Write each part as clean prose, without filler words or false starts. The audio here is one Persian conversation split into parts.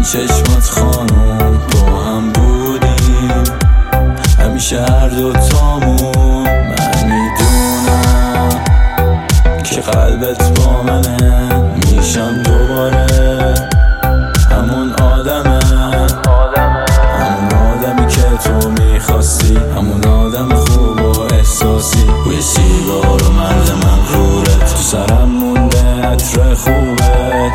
چشمات خانم با هم بودیم همیشه هر دوتامون. من میدونم که قلبت با منه، میشم دوباره همون آدمه، همون آدمی که تو میخواستی، همون آدم خوب و احساسی. بوی سیگار و مرد مغرورت تو سرم مونده، عطر خوبت.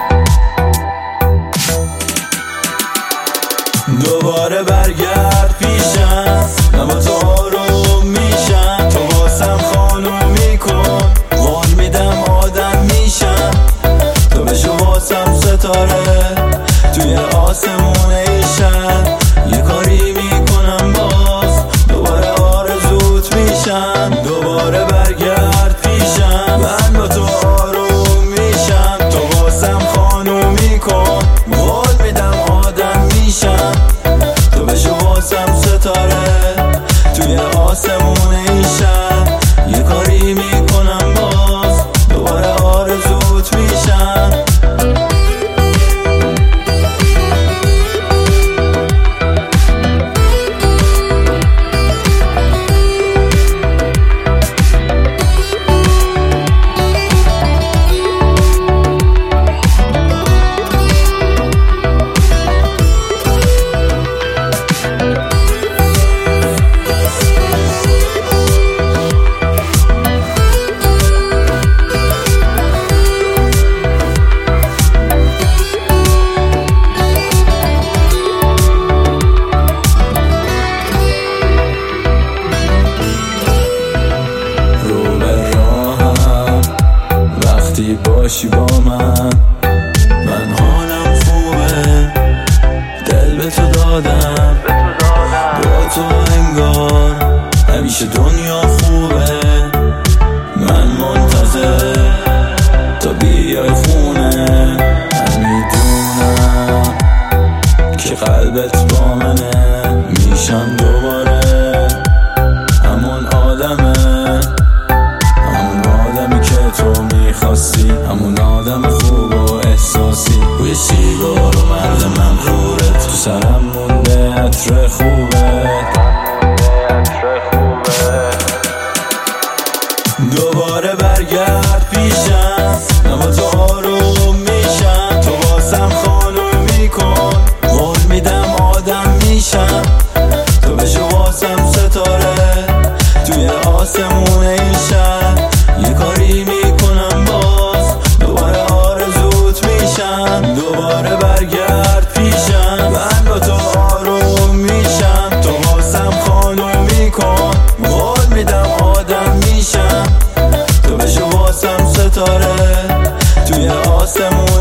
دوباره برگرد پیشم، من با تو آروم میشم، تو واسم خانومی کن، قول میدم آدم میشم، تو بشو واسم ستاره توی آسمون ایشم. یه کاری میکنم باز دوباره آرزوت میشم. دوباره برگرد پیشم، من با تو آروم میشم، تو واسم خانومی کن، قول میدم آدم میشم، تو بشو واسم ستاره توی آسمون ایشم. یه کاری میکنم باز دوباره آرزوت میشم. وقتی باشی با من حالم خوبه، دل به تو دادم، با تو انگار همیشه دنیا خوبه. من منتظر تا بیای خونه، من میدونم که قلبت با منه، میشم دوباره همون آدمه، همون آدمی که تو میخواستی، همون آدم خوب و احساسی. بوی سیگار و مرد مغرورت تو سرم مونده، عطر خوبت. دوباره برگرد پیشم، من با تو آروم میشم، تو واسم خانومی کن، قول میدم آدم میشم، تو بشو واسم ستاره توی آسمون ایشم. یه کاری میکنم باز دوباره آرزوت میشم. دوباره برگرد پیشم، من با تو آروم میشم، تو واسم خانومی کن، قول میدم آدم میشم، تو بشو واسم ستاره توی آسمون